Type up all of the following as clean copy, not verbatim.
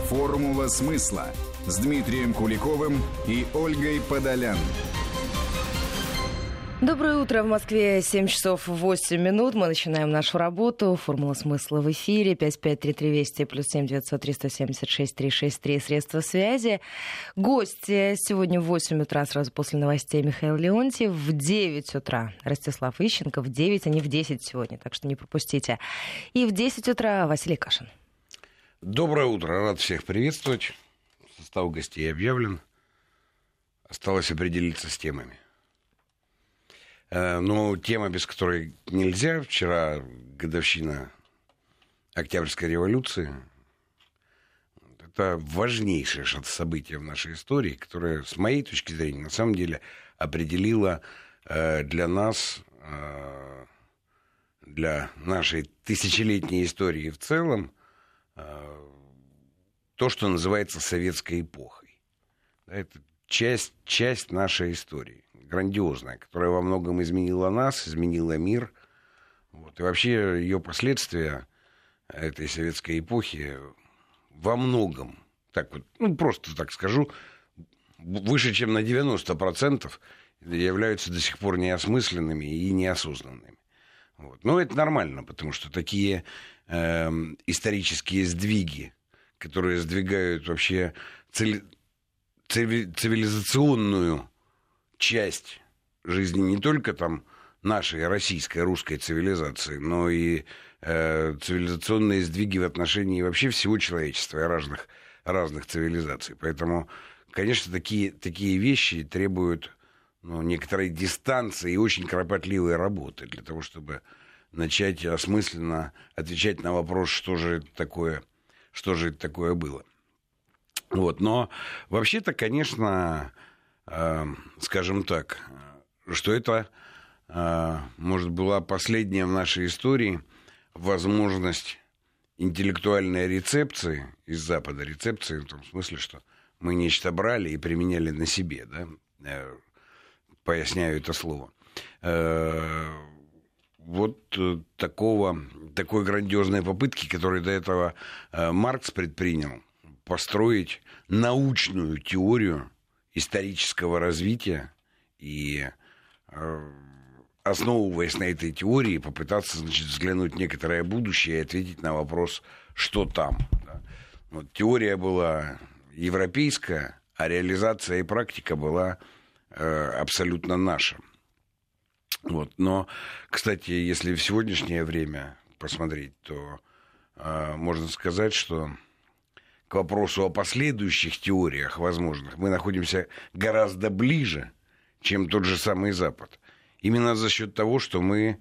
«Формула смысла» с Дмитрием Куликовым и Ольгой Подолян. Доброе утро. В Москве 7 часов 8 минут. Мы начинаем нашу работу. «Формула смысла» в эфире. 553320 +7 900 376 363. Средства связи. Гости сегодня в 8 утра, сразу после новостей, Михаил Леонтьев. В 9 утра Ростислав Ищенко. В 9, а не в 10 сегодня, так что не пропустите. И в 10 утра Василий Кашин. Доброе утро. Рад всех приветствовать. Состав гостей объявлен. Осталось определиться с темами. Но тема, без которой нельзя. Вчера годовщина Октябрьской революции. Это важнейшее событие в нашей истории, которое, с моей точки зрения, на самом деле определило для нас, для нашей тысячелетней истории в целом, то, что называется советской эпохой. Это часть нашей истории, грандиозная, которая во многом изменила нас, изменила мир. Вот. И вообще ее последствия этой советской эпохи во многом, так вот, просто так скажу, выше, чем на 90% являются до сих пор неосмысленными и неосознанными. Вот. Но это нормально, потому что такие исторические сдвиги, которые сдвигают вообще цивилизационную часть жизни не только там нашей российской, русской цивилизации, но и цивилизационные сдвиги в отношении вообще всего человечества и разных цивилизаций. Поэтому, конечно, такие вещи требуют некоторой дистанции и очень кропотливой работы для того, чтобы начать осмысленно отвечать на вопрос, что же это такое было. Вот. Но вообще-то, конечно, скажем так, что это, может, была последняя в нашей истории возможность интеллектуальной рецепции из Запада, рецепции в том смысле, что мы нечто брали и применяли на себе, да? Поясняю это слово. Вот такой грандиозной попытки, которую до этого Маркс предпринял, построить научную теорию исторического развития и, основываясь на этой теории, попытаться, взглянуть в некоторое будущее и ответить на вопрос, что там. Да? Вот, теория была европейская, а реализация и практика была абсолютно наша. Вот. Но, кстати, если в сегодняшнее время посмотреть, то можно сказать, что к вопросу о последующих теориях возможных мы находимся гораздо ближе, чем тот же самый Запад. Именно за счет того, что мы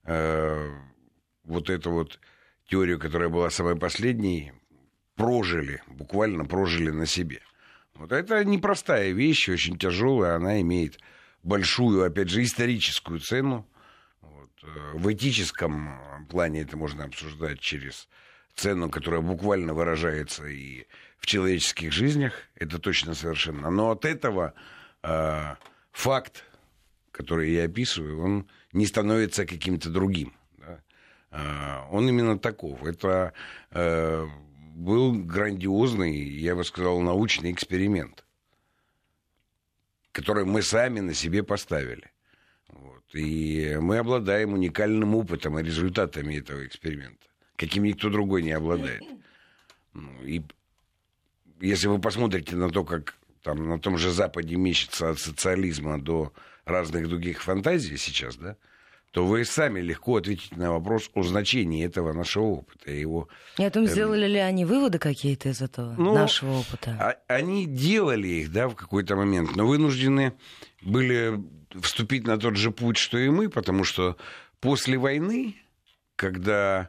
вот эту вот теорию, которая была самой последней, буквально прожили на себе. Вот это непростая вещь, очень тяжелая, она имеет большую, опять же, историческую цену. Вот. В этическом плане это можно обсуждать через цену, которая буквально выражается и в человеческих жизнях, это точно совершенно. Но от этого факт, который я описываю, он не становится каким-то другим. Да? Он именно таков. Это был грандиозный, я бы сказал, научный эксперимент, который мы сами на себе поставили. Вот. И мы обладаем уникальным опытом и результатами этого эксперимента, каким никто другой не обладает. И если вы посмотрите на то, как там на том же Западе мечется от социализма до разных других фантазий сейчас, да, то вы сами легко ответите на вопрос о значении этого нашего опыта. И о том, сделали ли они выводы какие-то из этого нашего опыта? Они делали их, да, в какой-то момент, но вынуждены были вступить на тот же путь, что и мы, потому что после войны, когда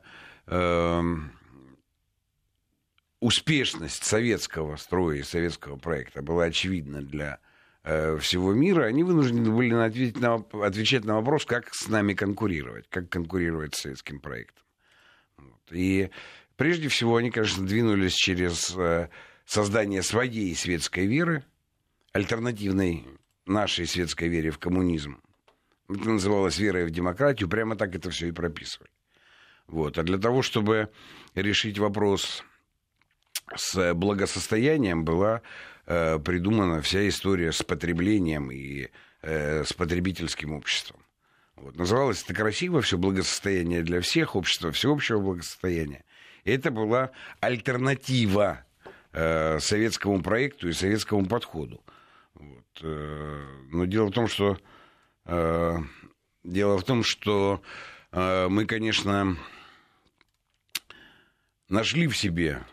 успешность советского строя и советского проекта была очевидна для всего мира, они вынуждены были отвечать на вопрос, как с нами конкурировать, как конкурировать с советским проектом. Вот. И прежде всего они, конечно, двинулись через создание своей светской веры, альтернативной нашей светской вере в коммунизм. Это называлось верой в демократию, прямо так это все и прописывали. Вот. А для того, чтобы решить вопрос с благосостоянием была придумана вся история с потреблением и с потребительским обществом. Вот. Называлось это красиво, все благосостояние для всех, общество всеобщего благосостояния. И это была альтернатива советскому проекту и советскому подходу. Вот. Но дело в том, что мы, конечно, нашли в себе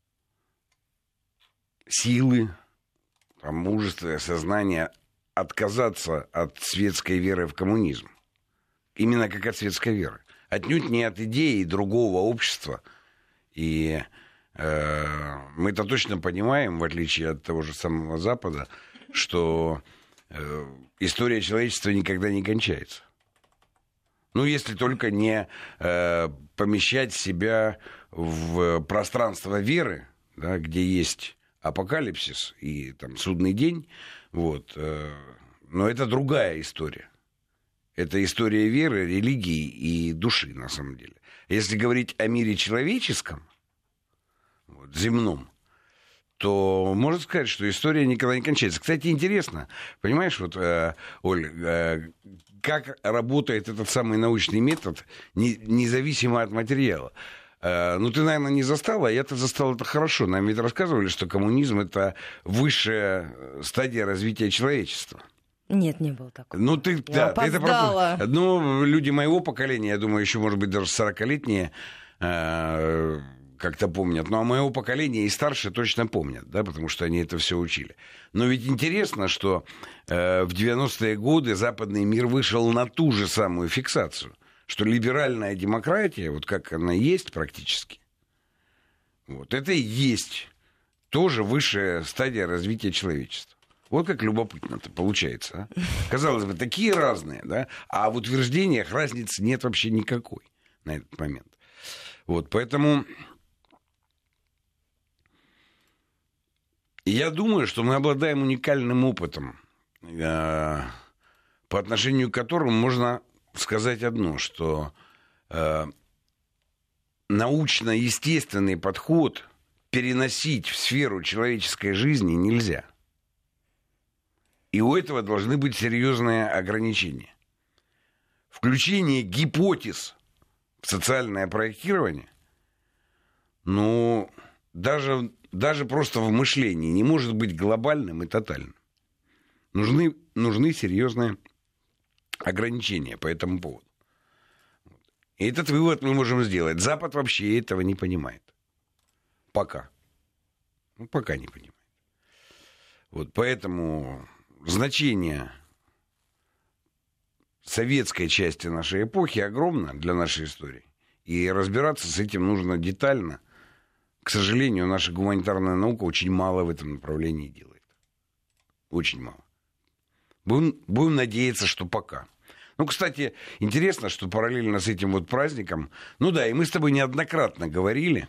силы, мужество, сознание отказаться от светской веры в коммунизм. Именно как от светской веры. Отнюдь не от идеи другого общества. И мы это точно понимаем, в отличие от того же самого Запада, что история человечества никогда не кончается. Ну, если только не помещать себя в пространство веры, да, где есть апокалипсис и там судный день, вот, но это другая история. Это история веры, религии и души, на самом деле. Если говорить о мире человеческом, вот, земном, то можно сказать, что история никогда не кончается. Кстати, интересно, понимаешь, вот, Оль, как работает этот самый научный метод, независимо от материала. Ну, ты, наверное, не застала, а я-то застал это хорошо. Нам ведь рассказывали, что коммунизм — это высшая стадия развития человечества. Нет, не было такого. Ну, ты, я да, опоздала. Ты это ну, люди моего поколения, я думаю, еще, может быть, даже 40-летние как-то помнят. Ну, а моего поколения и старше точно помнят, да, потому что они это все учили. Но ведь интересно, что в 90-е годы западный мир вышел на ту же самую фиксацию, что либеральная демократия, вот как она есть практически, вот это и есть тоже высшая стадия развития человечества. Вот как любопытно-то получается. А? Казалось бы, такие разные, да? А в утверждениях разницы нет вообще никакой на этот момент. Вот, поэтому я думаю, что мы обладаем уникальным опытом, по отношению к которому можно сказать одно, что научно-естественный подход переносить в сферу человеческой жизни нельзя. И у этого должны быть серьезные ограничения. Включение гипотез в социальное проектирование, ну, даже просто в мышлении не может быть глобальным и тотальным. Нужны серьезные ограничения по этому поводу. И этот вывод мы можем сделать. Запад вообще этого не понимает. Пока. Ну, пока не понимает. Вот поэтому значение советской части нашей эпохи огромно для нашей истории. И разбираться с этим нужно детально. К сожалению, наша гуманитарная наука очень мало в этом направлении делает. Очень мало. Будем надеяться, что пока. Ну, кстати, интересно, что параллельно с этим вот праздником, ну да, и мы с тобой неоднократно говорили,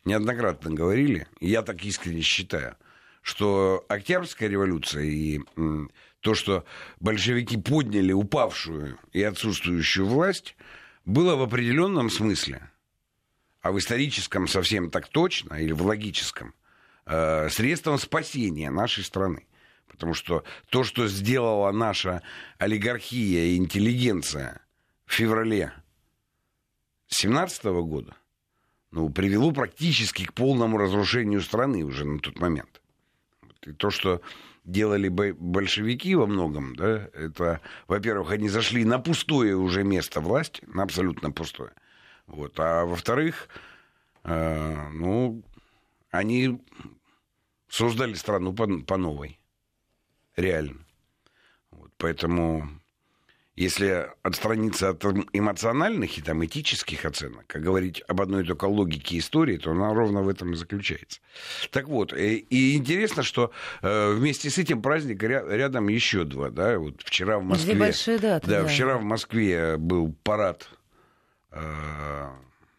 и я так искренне считаю, что Октябрьская революция и то, что большевики подняли упавшую и отсутствующую власть, было в определенном смысле, а в историческом совсем так точно, или в логическом, средством спасения нашей страны. Потому что то, что сделала наша олигархия и интеллигенция в феврале 2017 года, ну, привело практически к полному разрушению страны уже на тот момент. И то, что делали большевики во многом, да, это, во-первых, они зашли на пустое уже место власти, на абсолютно пустое. Вот, а во-вторых, ну, они создали страну по новой. Реально. Вот, поэтому, если отстраниться от эмоциональных и там, этических оценок, а говорить об одной только логике истории, то она ровно в этом и заключается. Так вот, и интересно, что вместе с этим праздником рядом еще два. Да? Вот вчера в Москве, две большие даты, да. Вчера в Москве был парад в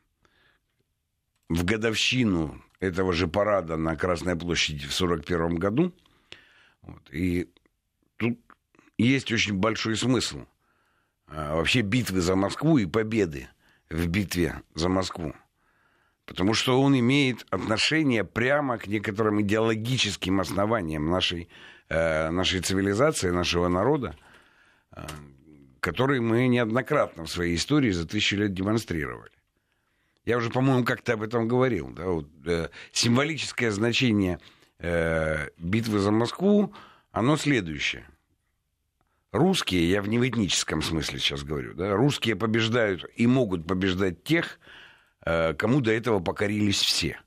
годовщину этого же парада на Красной площади в 1941 году. Вот. И тут есть очень большой смысл вообще битвы за Москву и победы в битве за Москву. Потому что он имеет отношение прямо к некоторым идеологическим основаниям нашей цивилизации, нашего народа, которые мы неоднократно в своей истории за 1000 лет демонстрировали. Я уже, по-моему, как-то об этом говорил. Да? Вот, символическое значение битвы за Москву, оно следующее. Русские, я в неэтническом смысле сейчас говорю, да, русские побеждают и могут побеждать тех, кому до этого покорились все.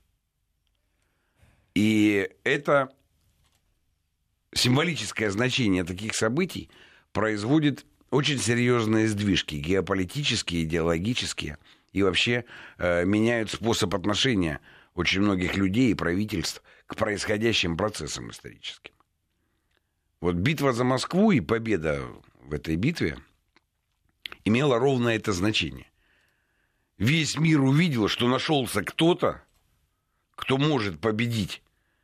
И это символическое значение таких событий производит очень серьезные сдвижки, геополитические, идеологические, и вообще меняют способ отношения очень многих людей и правительств к происходящим процессам историческим. Вот битва за Москву и победа в этой битве имела ровно это значение. Весь мир увидел, что нашелся кто-то, кто может победить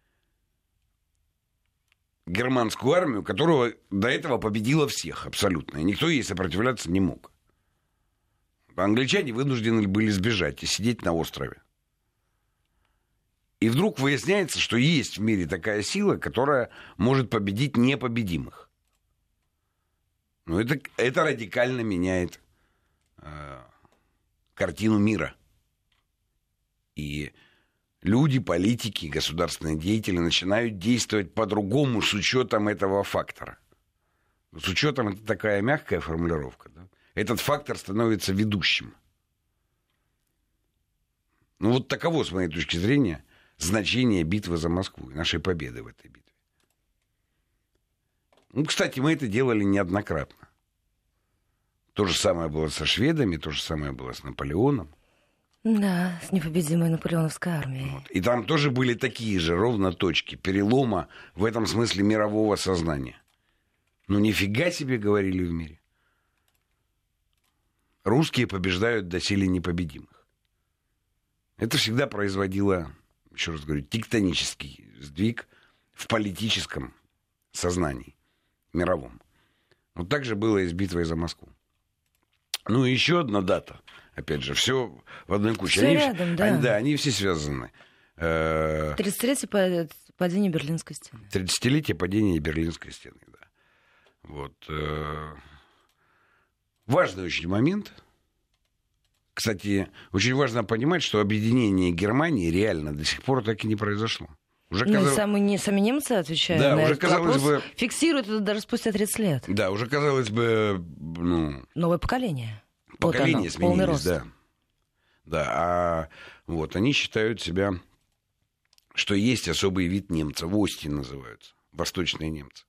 германскую армию, которая до этого победила всех абсолютно. И никто ей сопротивляться не мог. Англичане вынуждены были сбежать и сидеть на острове. И вдруг выясняется, что есть в мире такая сила, которая может победить непобедимых. Но это радикально меняет картину мира. И люди, политики, государственные деятели начинают действовать по-другому с учетом этого фактора. С учетом, это такая мягкая формулировка, да? Этот фактор становится ведущим. Ну вот таково, с моей точки зрения, значение битвы за Москву и нашей победы в этой битве. Ну, кстати, мы это делали неоднократно. То же самое было со шведами, то же самое было с Наполеоном. Да, с непобедимой наполеоновской армией. Вот. И там тоже были такие же ровно точки перелома в этом смысле мирового сознания. Ну, нифига себе, говорили в мире. Русские побеждают доселе непобедимых. Это всегда производило, еще раз говорю, тектонический сдвиг в политическом сознании мировом. Вот так же было и с битвой за Москву. Ну и еще одна дата. Опять же, все в одной куче. Все рядом, да. Они все связаны. 30-летие падения Берлинской стены. 30-летие падения Берлинской стены, да. Вот. Важный очень момент. Кстати, очень важно понимать, что объединение Германии реально до сих пор так и не произошло. Уже сами немцы отвечают на уже, этот вопрос, фиксируют это даже спустя 30 лет. Да, уже, казалось бы... новое поколение. Поколение вот оно, сменились, да. Да, а вот они считают себя, что есть особый вид немцев, ости называются, восточные немцы.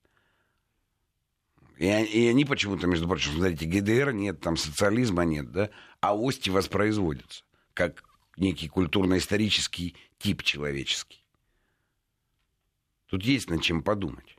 И они почему-то, между прочим, смотрите, ГДР нет, там социализма нет, да, а ости воспроизводятся, как некий культурно-исторический тип человеческий. Тут есть над чем подумать.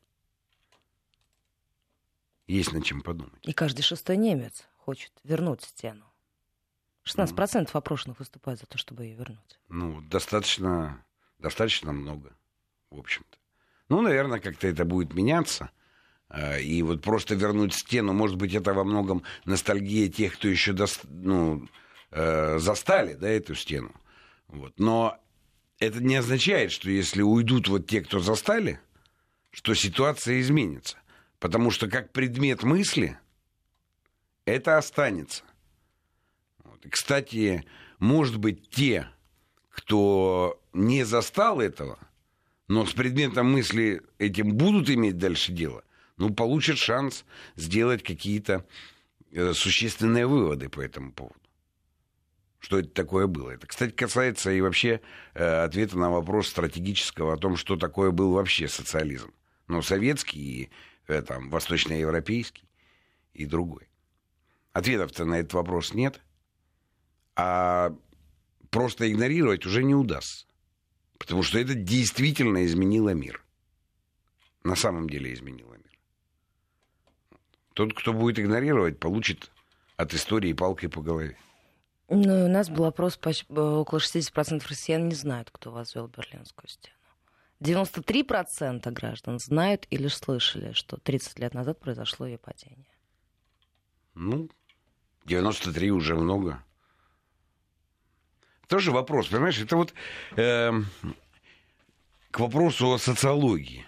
Есть над чем подумать. И каждый шестой немец хочет вернуть стену. 16% опрошенных выступают за то, чтобы ее вернуть. Ну, достаточно много, в общем-то. Ну, наверное, как-то это будет меняться. И вот просто вернуть стену, может быть, это во многом ностальгия тех, кто еще застали, да, эту стену. Вот. Но это не означает, что если уйдут вот те, кто застали, что ситуация изменится. Потому что как предмет мысли это останется. Вот. И, кстати, может быть, те, кто не застал этого, но с предметом мысли этим будут иметь дальше дело, получат шанс сделать какие-то существенные выводы по этому поводу. Что это такое было. Это, кстати, касается и вообще ответа на вопрос стратегического о том, что такое был вообще социализм. Советский, и восточноевропейский и другой. Ответов-то на этот вопрос нет. А просто игнорировать уже не удастся. Потому что это действительно изменило мир. На самом деле изменило мир. Тот, кто будет игнорировать, получит от истории палкой по голове. У нас был опрос, около 60% россиян не знают, кто возвел Берлинскую стену. 93% граждан знают или слышали, что 30 лет назад произошло ее падение. 93 уже много. Тоже вопрос, понимаешь? Это вот к вопросу о социологии.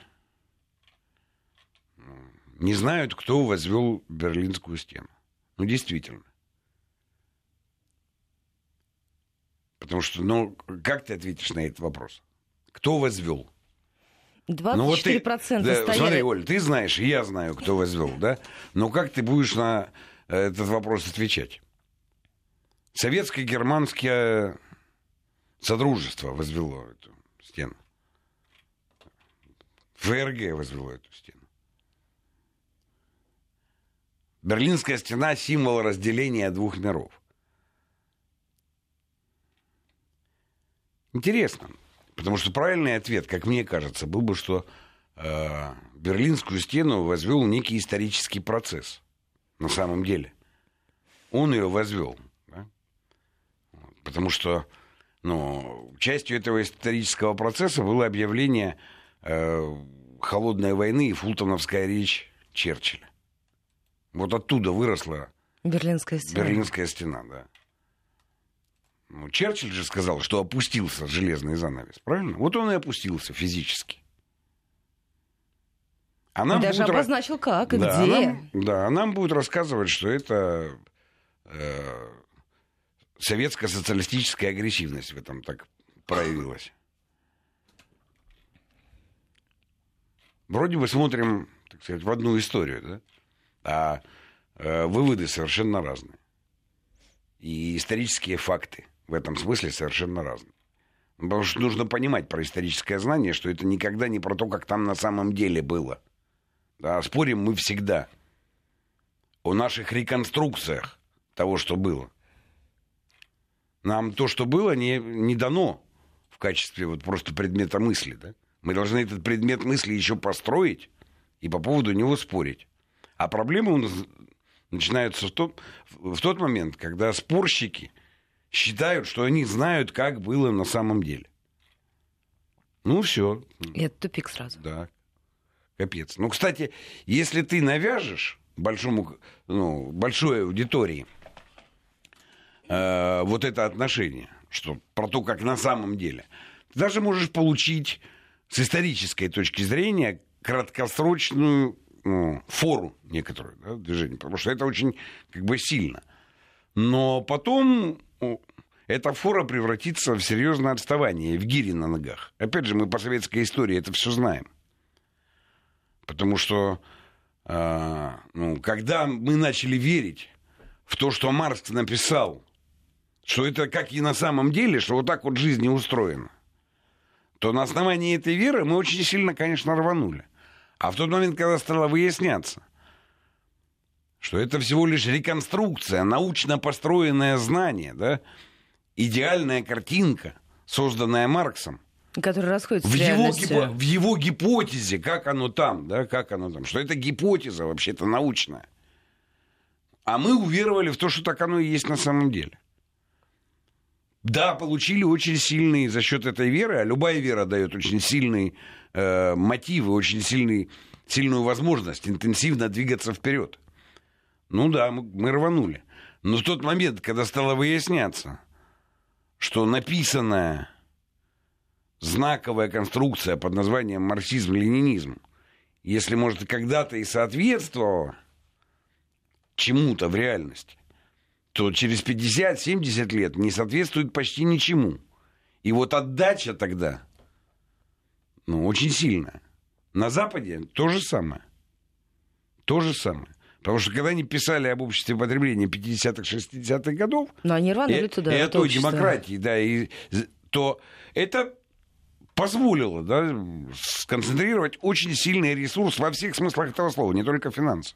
Не знают, кто возвел Берлинскую стену. Ну, действительно. Потому что, ну, как ты ответишь на этот вопрос? Кто возвел? 24% ну, вот стояли. Смотри, Оль, ты знаешь, и я знаю, кто возвел, да? Но как ты будешь на этот вопрос отвечать? Советско-германское содружество возвело эту стену. ФРГ возвело эту стену. Берлинская стена — символ разделения двух миров. Интересно, потому что правильный ответ, как мне кажется, был бы, что Берлинскую стену возвел некий исторический процесс. На самом деле. Он ее возвел. Да? Потому что частью этого исторического процесса было объявление холодной войны и фултоновская речь Черчилля. Вот оттуда выросла Берлинская стена, да. Ну, Черчилль же сказал, что опустился железный занавес, правильно? Вот он и опустился физически. А нам даже обозначил как и да, где. Нам будут рассказывать, что это советско-социалистическая агрессивность в этом так проявилась. Вроде бы смотрим, так сказать, в одну историю, да? А выводы совершенно разные. И исторические факты в этом смысле совершенно разные. Потому что нужно понимать про историческое знание, что это никогда не про то, как там на самом деле было. Да, спорим мы всегда о наших реконструкциях того, что было. Нам то, что было, не дано в качестве вот просто предмета мысли. Да? Мы должны этот предмет мысли еще построить и по поводу него спорить. А проблемы у нас начинаются в тот момент, когда спорщики считают, что они знают, как было на самом деле. Ну, все. И это тупик сразу. Да. Капец. Ну, кстати, если ты навяжешь большой аудитории вот это отношение, что про то, как на самом деле, ты даже можешь получить с исторической точки зрения краткосрочную фору некоторую, да, движение, потому что это очень как бы сильно. Но потом эта фора превратится в серьезное отставание, в гири на ногах. Опять же, мы по советской истории это все знаем. Потому что когда мы начали верить в то, что Маркс написал, что это как и на самом деле, что вот так вот жизнь не устроена, то на основании этой веры мы очень сильно, конечно, рванули. А в тот момент, когда стало выясняться, что это всего лишь реконструкция, научно построенное знание, да, идеальная картинка, созданная Марксом, который расходится с реальностью. В его гипотезе, как оно там, что это гипотеза вообще-то научная. А мы уверовали в то, что так оно и есть на самом деле. Да, получили очень сильные за счет этой веры, а любая вера дает очень сильные мотивы, очень сильную возможность интенсивно двигаться вперед. Ну да, мы рванули. Но в тот момент, когда стало выясняться, что написанная знаковая конструкция под названием марксизм-ленинизм, если, может, когда-то и соответствовала чему-то в реальности, то через 50-70 лет не соответствует почти ничему. И вот отдача тогда, очень сильная. На Западе то же самое. То же самое. Потому что когда они писали об обществе потребления 50-х, 60-х годов, но они рванули туда, и о той демократии, да, то это позволило, да, сконцентрировать очень сильный ресурс во всех смыслах этого слова, не только финансов.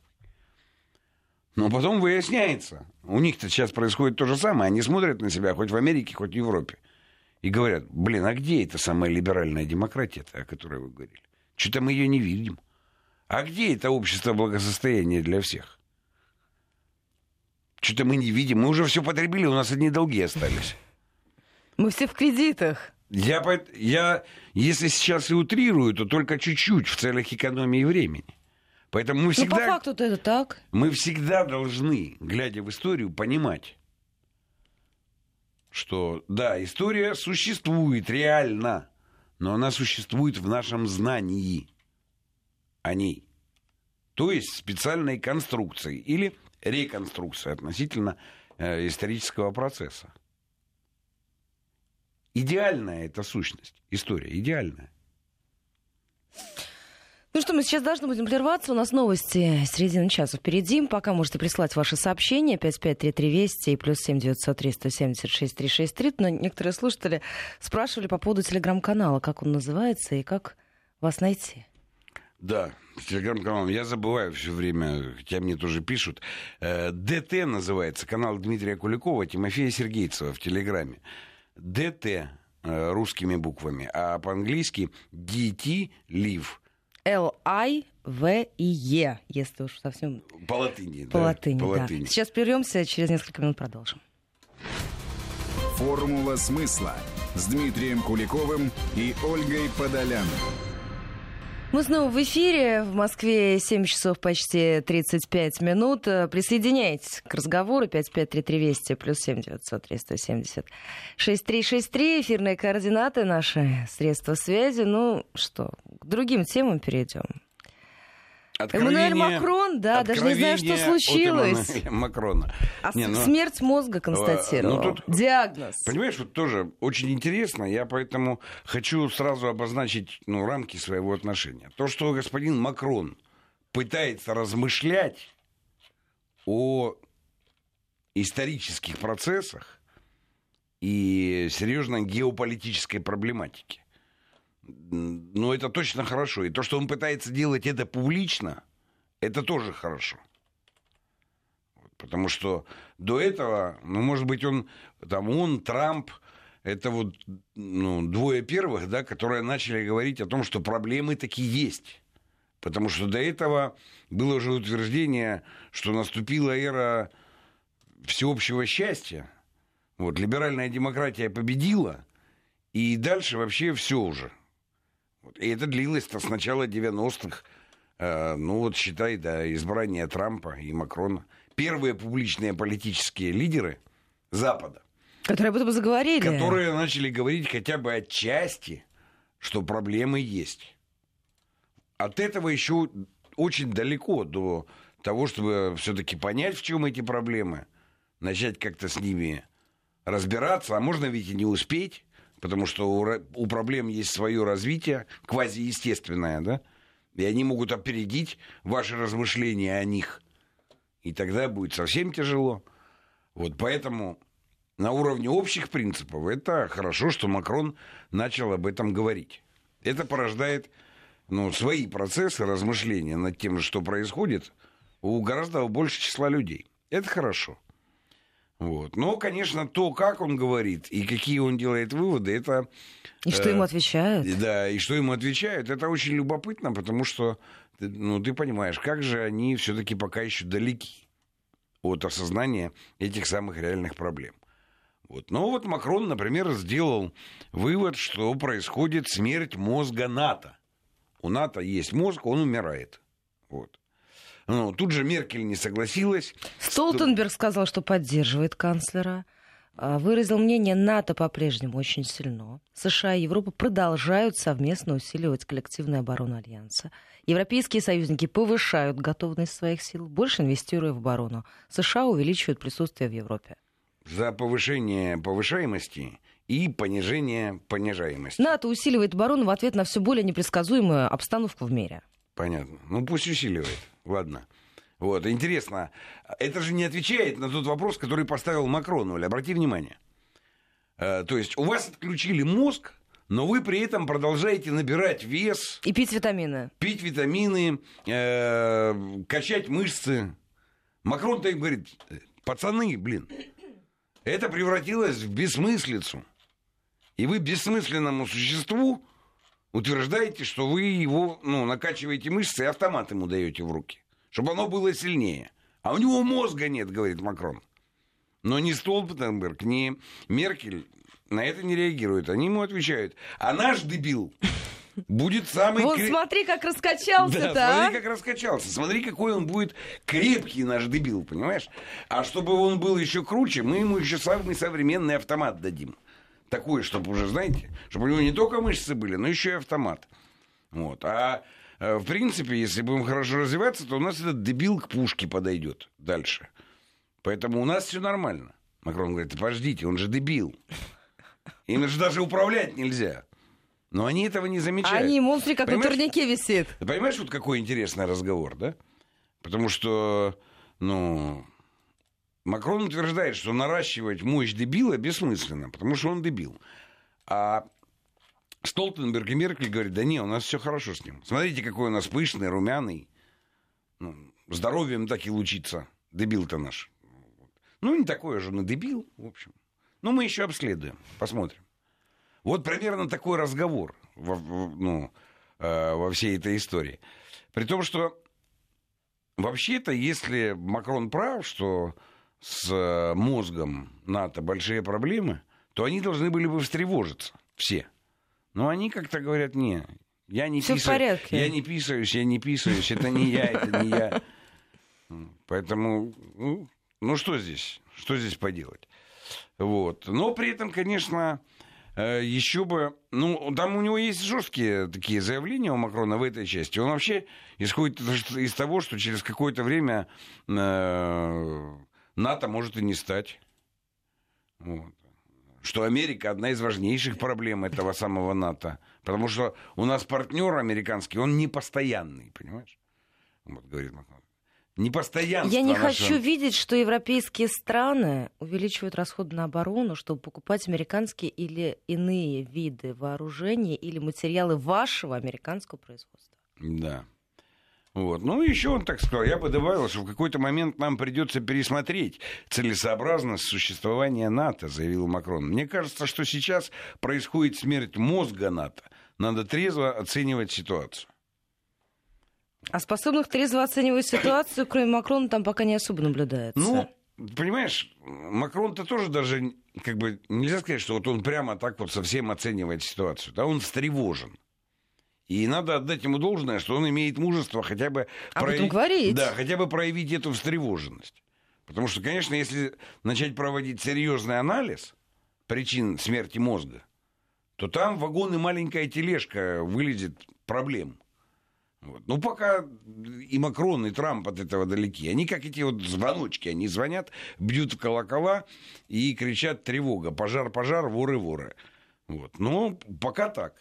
Но потом выясняется, у них-то сейчас происходит то же самое, они смотрят на себя хоть в Америке, хоть в Европе, и говорят, а где эта самая либеральная демократия-то, о которой вы говорили? Что-то мы ее не видим. А где это общество благосостояния для всех? Что-то мы не видим, мы уже все потребили, у нас одни долги остались. Мы все в кредитах. Я, если сейчас и утрирую, то только чуть-чуть в целях экономии времени. Поэтому мы всегда... по факту-то это так. Мы всегда должны, глядя в историю, понимать, что, да, история существует реально, но она существует в нашем знании о ней. То есть специальной конструкции или реконструкции относительно исторического процесса. Идеальная эта сущность, история, идеальная. Ну что, мы сейчас должны будем прерваться. У нас новости середины часа впереди. Пока можете прислать ваши сообщения 553320 и +7 903 176 363. Но некоторые слушатели спрашивали по поводу телеграм-канала, как он называется и как вас найти. Да, с телеграм-каналом. Я забываю все время, хотя мне тоже пишут. ДТ называется, канал Дмитрия Куликова, Тимофея Сергейцева в Телеграме. ДТ русскими буквами, а по-английски DT Live. L-I-V-E, если уж совсем... По латыни, да. По латыни. Сейчас прервемся, через несколько минут продолжим. Формула смысла с Дмитрием Куликовым и Ольгой Подолян. Мы снова в эфире. В Москве 7 часов почти 35 минут. Присоединяйтесь к разговору. 553320 +7 903 176 363. Эфирные координаты, наши средства связи. Ну что, к другим темам перейдем. Эммануэль Макрон, да, даже не знаю, что случилось. Макрона. Смерть мозга констатировал. Диагноз. Понимаешь, вот тоже очень интересно. Я поэтому хочу сразу обозначить рамки своего отношения. То, что господин Макрон пытается размышлять о исторических процессах и серьезной геополитической проблематике. Ну, это точно хорошо. И то, что он пытается делать это публично, это тоже хорошо. Потому что до этого, может быть, Трамп, это вот двое первых, да, которые начали говорить о том, что проблемы такие есть. Потому что до этого было уже утверждение, что наступила эра всеобщего счастья. Вот, либеральная демократия победила, и дальше вообще все уже. И это длилось-то с начала 90-х. Считай, избрания Трампа и Макрона. Первые публичные политические лидеры Запада. Которые об этом заговорили. Которые начали говорить хотя бы отчасти, что проблемы есть. От этого еще очень далеко до того, чтобы все-таки понять, в чем эти проблемы. Начать как-то с ними разбираться. А можно ведь и не успеть. Потому что у проблем есть свое развитие, квазиестественное, да? И они могут опередить ваши размышления о них. И тогда будет совсем тяжело. Вот поэтому на уровне общих принципов это хорошо, что Макрон начал об этом говорить. Это порождает свои процессы размышления над тем, что происходит у гораздо большего числа людей. Это хорошо. Вот. Но, конечно, то, как он говорит и какие он делает выводы, это... И что ему отвечают. Да, и что ему отвечают, это очень любопытно, потому что, ты понимаешь, как же они все-таки пока еще далеки от осознания этих самых реальных проблем. Вот. Но вот Макрон, например, сделал вывод, что происходит смерть мозга НАТО. У НАТО есть мозг, он умирает. Вот. Тут же Меркель не согласилась. Столтенберг сказал, что поддерживает канцлера. Выразил мнение, НАТО по-прежнему очень сильно. США и Европа продолжают совместно усиливать коллективную оборону Альянса. Европейские союзники повышают готовность своих сил, больше инвестируя в оборону. США увеличивают присутствие в Европе. За повышение повышаемости и понижение понижаемости. НАТО усиливает оборону в ответ на все более непредсказуемую обстановку в мире. Понятно. Пусть усиливает. Ладно. Вот, интересно, это же не отвечает на тот вопрос, который поставил Макрон, Оля, обрати внимание. То есть у вас отключили мозг, но вы при этом продолжаете набирать вес. И пить витамины. Пить витамины, качать мышцы. Макрон-то им говорит, пацаны, это превратилось в бессмыслицу. И вы бессмысленному существу утверждаете, что вы его, накачиваете мышцы и автомат ему даете в руки, чтобы оно было сильнее. А у него мозга нет, говорит Макрон. Но ни Столтенберг, ни Меркель на это не реагируют. Они ему отвечают. А наш дебил будет самый... Вот смотри, как раскачался-то, смотри, как раскачался. Смотри, какой он будет крепкий, наш дебил, понимаешь? А чтобы он был еще круче, мы ему еще самый современный автомат дадим. Такой, чтобы уже, знаете, чтобы у него не только мышцы были, но еще и автомат. Вот. А в принципе, если будем хорошо развиваться, то у нас этот дебил к пушке подойдет дальше. Поэтому у нас все нормально. Макрон говорит: подождите, он же дебил. Им же даже управлять нельзя. Но они этого не замечают. Они монстры, как на турнике висит. Ты понимаешь, вот какой интересный разговор, да? Потому что, Макрон утверждает, что наращивать мощь дебила бессмысленно, потому что он дебил. А Столтенберг и Меркель говорят: да не, у нас все хорошо с ним. Смотрите, какой у нас пышный, румяный. Здоровьем так и лучится. Дебил-то наш. Не такой же, но дебил, в общем. Мы еще обследуем, посмотрим. Вот примерно такой разговор во всей этой истории. При том, что вообще-то, если Макрон прав, что с мозгом НАТО большие проблемы, то они должны были бы встревожиться. Все. Но они как-то говорят: не, я не писаю, я не писаюсь, это не я. Поэтому, что здесь поделать? Вот. Но при этом, конечно, еще бы... там у него есть жесткие такие заявления у Макрона в этой части. Он вообще исходит из того, что через какое-то время НАТО может и не стать. Вот. Что Америка одна из важнейших проблем этого самого НАТО. Потому что у нас партнер американский, он непостоянный, понимаешь? Вот, говорит Макрон. Непостоянство. Я не хочу видеть, что европейские страны увеличивают расходы на оборону, чтобы покупать американские или иные виды вооружений или материалы вашего американского производства. Да. Вот. Еще он так сказал: я бы добавил, что в какой-то момент нам придется пересмотреть целесообразность существования НАТО, заявил Макрон. Мне кажется, что сейчас происходит смерть мозга НАТО. Надо трезво оценивать ситуацию. А способных трезво оценивать ситуацию, кроме Макрона, там пока не особо наблюдается. Понимаешь, Макрон-то тоже даже, нельзя сказать, что вот он прямо так вот совсем оценивает ситуацию. Да, он встревожен. И надо отдать ему должное, что он имеет мужество хотя бы... хотя бы проявить эту встревоженность. Потому что, конечно, если начать проводить серьезный анализ причин смерти мозга, то там вагон и маленькая тележка вылезет проблем. Вот. Пока и Макрон, и Трамп от этого далеки. Они как эти вот звоночки. Они звонят, бьют в колокола и кричат: тревога, пожар, пожар, воры, воры. Вот. Пока так.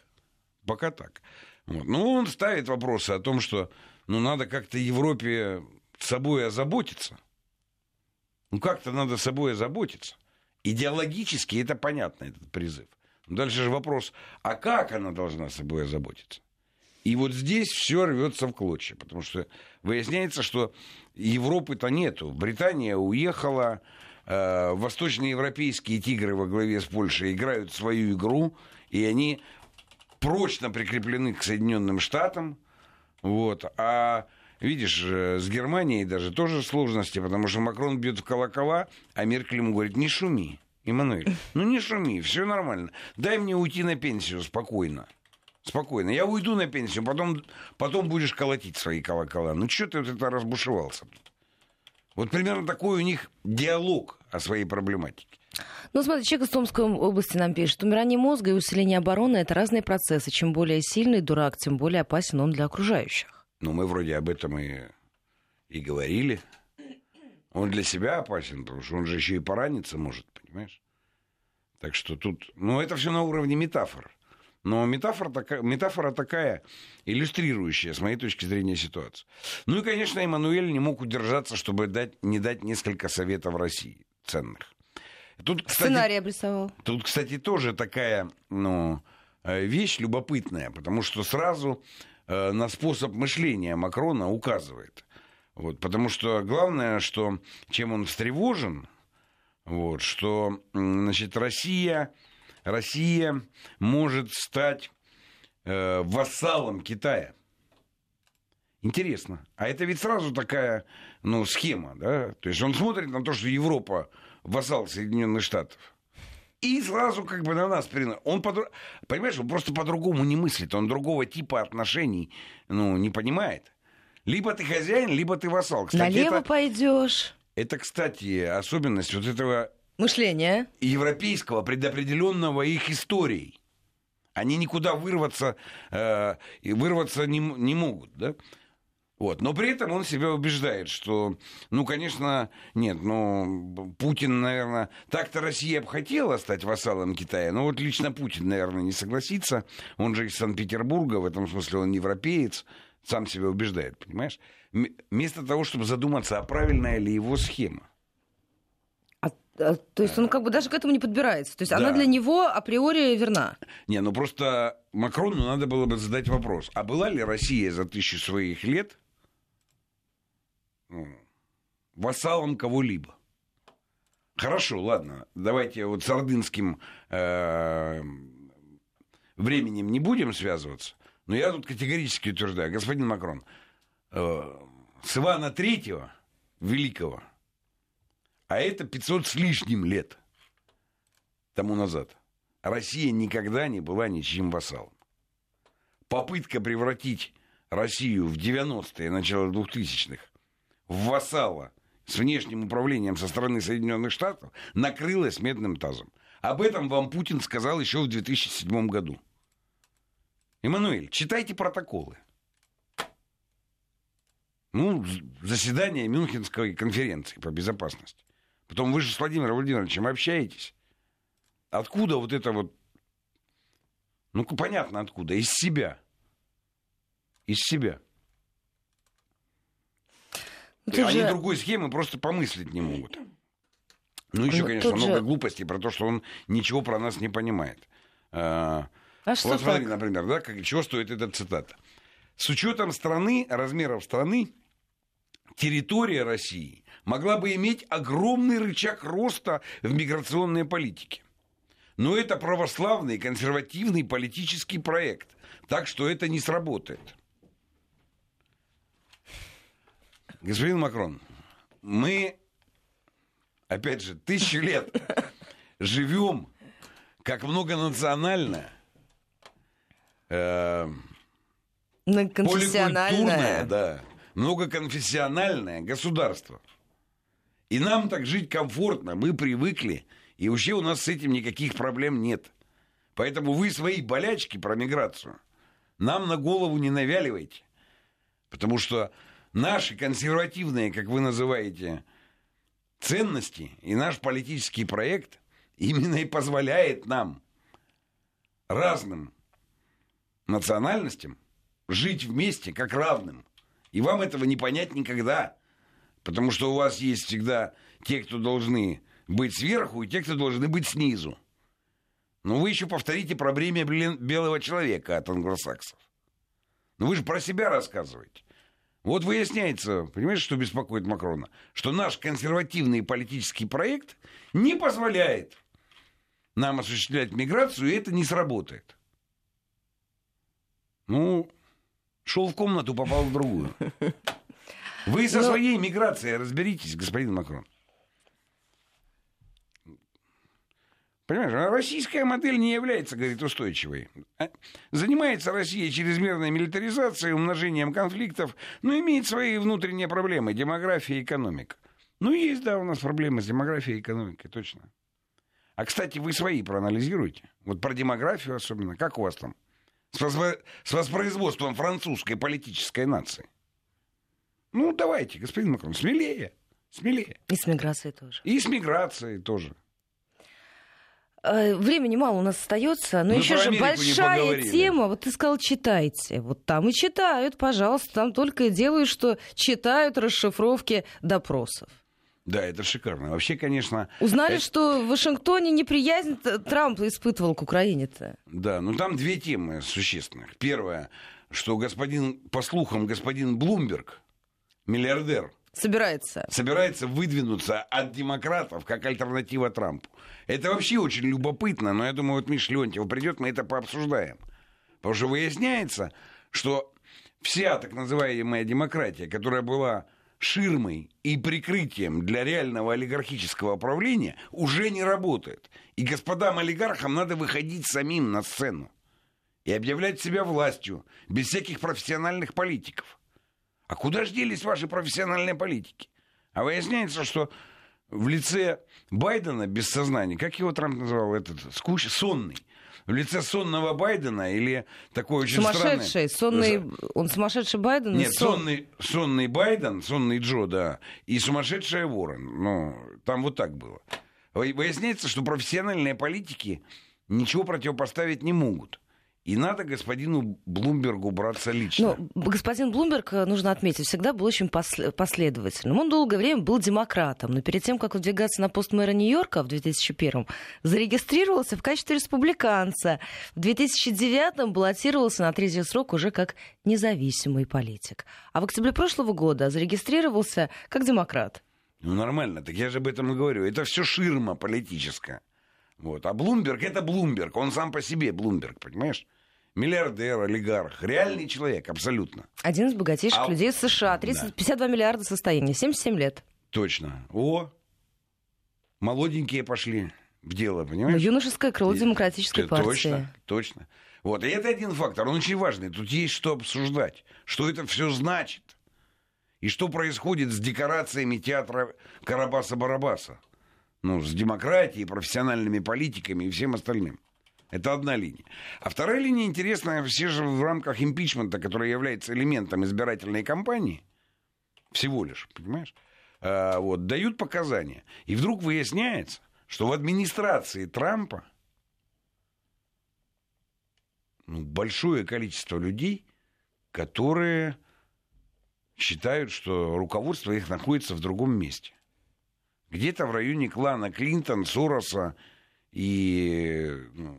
Вот. Он ставит вопросы о том, что надо как-то Европе собой озаботиться. Как-то надо собой озаботиться. Идеологически это понятно, этот призыв. Дальше же вопрос: а как она должна собой озаботиться? И вот здесь все рвется в клочья, потому что выясняется, что Европы-то нету. Британия уехала, восточноевропейские тигры во главе с Польшей играют свою игру, и они прочно прикреплены к Соединенным Штатам. Вот. А видишь, с Германией даже тоже сложности, потому что Макрон бьет в колокола, а Меркель ему говорит: не шуми, Эммануэль, не шуми, все нормально. Дай мне уйти на пенсию спокойно. Спокойно. Я уйду на пенсию, потом будешь колотить свои колокола. Что ты вот это разбушевался? Вот примерно такой у них диалог о своей проблематике. Смотри, человек из Томской области нам пишет: умирание мозга и усиление обороны — это разные процессы. Чем более сильный дурак, тем более опасен он для окружающих. Мы вроде об этом и говорили. Он для себя опасен, потому что он же еще и пораниться может, понимаешь? Так что тут... это все на уровне метафор. Но метафора такая, иллюстрирующая, с моей точки зрения, ситуацию. И, конечно, Эммануэль не мог удержаться, чтобы не дать несколько советов России ценных. Сценарий обрисовал. Тут, кстати, тоже такая вещь любопытная, потому что сразу на способ мышления Макрона указывает. Вот, потому что главное, что чем он встревожен, что Россия может стать вассалом Китая. Интересно. А это ведь сразу такая схема, да? То есть он смотрит на то, что Европа вассал Соединенных Штатов. И сразу как бы на нас переносит. Понимаешь, он просто по-другому не мыслит. Он другого типа отношений не понимает. Либо ты хозяин, либо ты вассал. Кстати, налево пойдешь. Это, кстати, особенность вот этого... Мышления. Европейского, предопределенного их историей. Они никуда вырваться не могут, да? Вот. Но при этом он себя убеждает, что, конечно, нет, Путин, наверное, так-то Россия бы хотела стать вассалом Китая, но вот лично Путин, наверное, не согласится. Он же из Санкт-Петербурга, в этом смысле он европеец, сам себя убеждает, понимаешь? Вместо того, чтобы задуматься, а правильная ли его схема. То есть он как бы даже к этому не подбирается. То есть она для него априори верна. Не, просто Макрону надо было бы задать вопрос. А была ли Россия за 1000 своих лет вассалом кого-либо? Хорошо, ладно. Давайте вот с ордынским временем не будем связываться. Но я тут категорически утверждаю, господин Макрон, с Ивана III Великого, а это 500 с лишним лет тому назад, Россия никогда не была ничьим вассалом. Попытка превратить Россию в 90-е, начало 2000-х в вассала с внешним управлением со стороны Соединенных Штатов накрылась медным тазом. Об этом вам Путин сказал еще в 2007 году. Эммануэль, читайте протоколы. Заседание Мюнхенской конференции по безопасности. Потом вы же с Владимиром Владимировичем общаетесь. Откуда вот это вот... понятно откуда. Из себя. Из себя. Они другой схемы просто помыслить не могут. Еще, конечно, много глупостей про то, что он ничего про нас не понимает. Вот смотри, например, да, чего стоит эта цитата. С учетом страны, размеров страны, территория России могла бы иметь огромный рычаг роста в миграционной политике. Но это православный, консервативный политический проект. Так что это не сработает. Господин Макрон, мы, опять же, 1000 лет живем как многонациональное, поликультурное, многоконфессиональное государство. И нам так жить комфортно, мы привыкли, и вообще у нас с этим никаких проблем нет. Поэтому вы свои болячки про миграцию нам на голову не навяливайте. Потому что наши консервативные, как вы называете, ценности и наш политический проект именно и позволяет нам, разным национальностям, жить вместе как равным. И вам этого не понять никогда. Потому что у вас есть всегда те, кто должны быть сверху, и те, кто должны быть снизу. Но вы еще повторите про бремя белого человека от англосаксов. Но вы же про себя рассказываете. Вот выясняется, понимаете, что беспокоит Макрона? Что наш консервативный политический проект не позволяет нам осуществлять миграцию, и это не сработает. Шел в комнату, попал в другую. Вы со своей миграцией разберитесь, господин Макрон. Понимаешь, российская модель не является, говорит, устойчивой. Занимается Россия чрезмерной милитаризацией, умножением конфликтов, но имеет свои внутренние проблемы, демография и экономика. Есть, у нас проблемы с демографией и экономикой, точно. А, кстати, вы свои проанализируйте. Вот про демографию особенно. Как у вас там? С воспроизводством французской политической нации. Давайте, господин Макрон, смелее. И с миграцией тоже. И с миграцией тоже. Времени мало у нас остается, но еще же большая тема. Вот ты сказал, читайте. Вот там и читают, пожалуйста. Там только и делают, что читают расшифровки допросов. Да, это шикарно. Вообще, конечно... Узнали, что в Вашингтоне неприязнь Трамп испытывал к Украине-то. Да, там две темы существенных. Первое, что по слухам, господин Блумберг, миллиардер, собирается выдвинуться от демократов как альтернатива Трампу. Это вообще очень любопытно, но я думаю, вот Миша Леонтьев придет, мы это пообсуждаем. Потому что выясняется, что вся так называемая демократия, которая была ширмой и прикрытием для реального олигархического правления уже не работает. И господам олигархам надо выходить самим на сцену и объявлять себя властью, без всяких профессиональных политиков. А куда ж делись ваши профессиональные политики? А выясняется, что в лице Байдена без сознания, как его Трамп называл, этот сонный, в лице сонного Байдена или такой очень сумасшедший, странный... Он сумасшедший Байден? Нет, сонный Байден, сонный Джо, да, и сумасшедшая Уоррен. Ну, там вот так было. Выясняется, что профессиональные политики ничего противопоставить не могут. И надо господину Блумбергу браться лично. Ну, господин Блумберг, нужно отметить, всегда был очень последовательным. Он долгое время был демократом, но перед тем, как выдвигаться на пост мэра Нью-Йорка в 2001-м, зарегистрировался в качестве республиканца. В 2009-м баллотировался на третий срок уже как независимый политик. А в октябре прошлого года зарегистрировался как демократ. Ну, нормально, так я же об этом и говорю. Это все ширма политическая. Вот. А Блумберг — это Блумберг. Он сам по себе Блумберг, понимаешь? Миллиардер, олигарх, реальный человек, абсолютно. Один из богатейших людей США. 52 миллиарда состояния, 77 лет. Точно. Молоденькие пошли в дело, понимаешь? Ну, юношеское крыло демократической партии. Точно. Вот. И это один фактор, он очень важный. Тут есть что обсуждать. Что это все значит. И что происходит с декорациями театра Карабаса-Барабаса. Ну, с демократией, профессиональными политиками и всем остальным. Это одна линия. А вторая линия интересная, все же в рамках импичмента, который является элементом избирательной кампании, всего лишь, понимаешь, дают показания. И вдруг выясняется, что в администрации Трампа большое количество людей, которые считают, что руководство их находится в другом месте. Где-то в районе клана Клинтон, Сороса и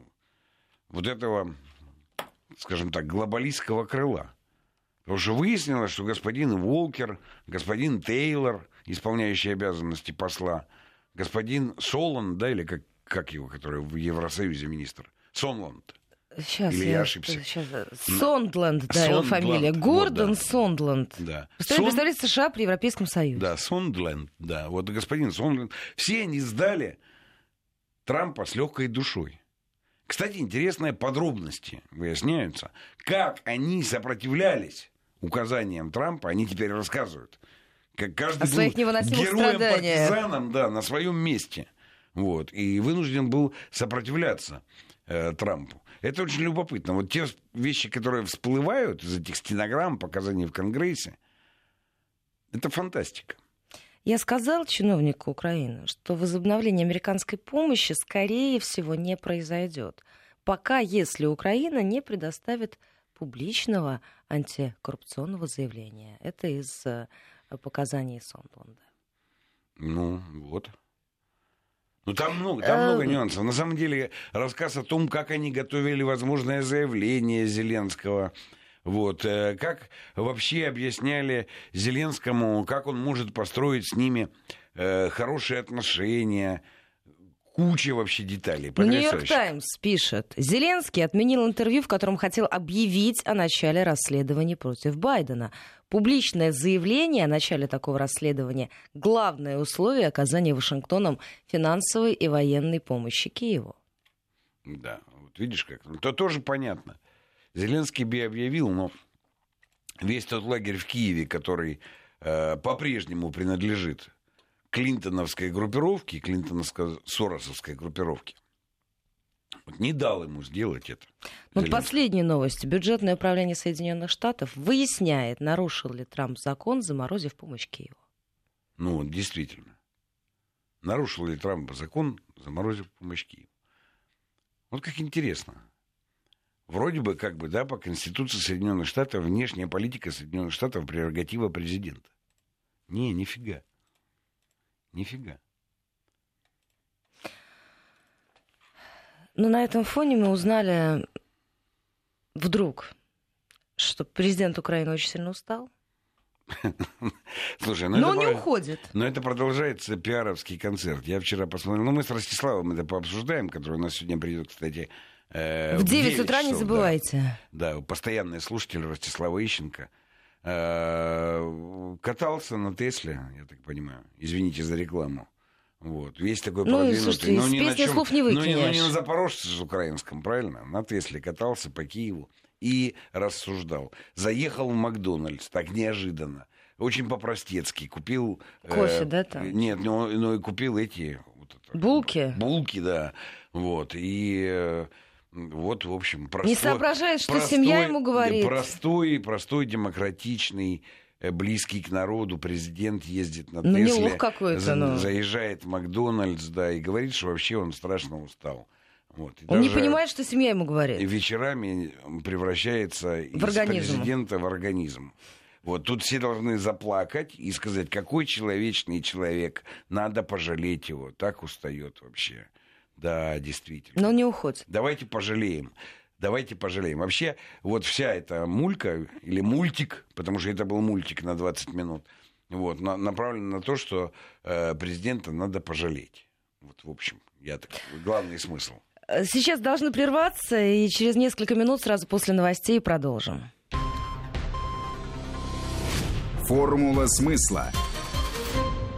вот этого, скажем так, глобалистского крыла. Потому что выяснилось, что господин Уолкер, господин Тейлор, исполняющий обязанности посла, господин Соланд, да, или как его, который в Евросоюзе министр, Сонланд. Сейчас, или я ошибся? Сондленд, да, его фамилия. Гордон Сондленд. Да. Представитель США при Европейском Союзе. Да, Сондленд, да. Вот господин Сондленд. Все они сдали Трампа с легкой душой. Кстати, интересные подробности выясняются. Как они сопротивлялись указаниям Трампа, они теперь рассказывают. Как каждый о своих невыносимых героем-партизаном, да, на своем месте. Вот. И вынужден был сопротивляться Трампу. Это очень любопытно. Вот те вещи, которые всплывают из этих стенограмм, показаний в Конгрессе, это фантастика. Я сказал чиновнику Украины, что возобновление американской помощи, скорее всего, не произойдет, пока если Украина не предоставит публичного антикоррупционного заявления. Это из показаний Сондланда. Ну, вот. Ну, там много нюансов. На самом деле, рассказ о том, как они готовили возможное заявление Зеленского, вот, как вообще объясняли Зеленскому, как он может построить с ними хорошие отношения, куча вообще деталей. Нью-Йорк Таймс пишет: Зеленский отменил интервью, в котором хотел объявить о начале расследования против Байдена. Публичное заявление о начале такого расследования – главное условие оказания Вашингтоном финансовой и военной помощи Киеву. Да, вот видишь как. То тоже понятно. Зеленский бы объявил, но весь тот лагерь в Киеве, который по-прежнему принадлежит клинтоновской группировке, клинтоновско-соросовской группировке, вот не дал ему сделать это. Вот последние новости. Бюджетное управление Соединенных Штатов выясняет, нарушил ли Трамп закон, заморозив помощь Киеву. Ну, вот действительно. Нарушил ли Трамп закон, заморозив помощь Киеву. Вот как интересно. Вроде бы, как бы, да, по Конституции Соединенных Штатов внешняя политика Соединенных Штатов прерогатива президента. Нифига. Нифига. Но на этом фоне мы узнали вдруг, что президент Украины очень сильно устал. Слушай, но он не уходит. Но это продолжается пиаровский концерт. Я вчера посмотрел. Мы с Ростиславом это пообсуждаем, который у нас сегодня придет, кстати, в 9 утра, не забывайте. Да, постоянный слушатель Ростислава Ищенко. катался на Тесле, я так понимаю. Извините за рекламу. Вот. Есть такой продвинутый. Слушайте, из песни слов не выкинешь. Ну, не на запорожце же украинском, правильно? На Тесле катался по Киеву и рассуждал. Заехал в Макдональдс так неожиданно. Очень по-простецки. Купил... Кофе, да, там? Нет, но и купил эти... Булки? Булки, да. Вот. И... Вот, в общем, простой... Не соображает, что семья ему говорит. Простой, демократичный, близкий к народу президент ездит на Тесле. Ну, не лох какой-то, заезжает в Макдональдс, да, и говорит, что вообще он страшно устал. Вот. Он не понимает, что семья ему говорит. И вечерами превращается из президента в организм. Вот тут все должны заплакать и сказать, какой человечный человек, надо пожалеть его, так устает вообще. Да, действительно. Но он не уходит. Давайте пожалеем. Вообще, вот вся эта мулька, или мультик, потому что это был мультик на 20 минут, вот, направлен на то, что президента надо пожалеть. Вот, в общем, главный смысл. Сейчас должны прерваться, и через несколько минут сразу после новостей продолжим. Формула смысла.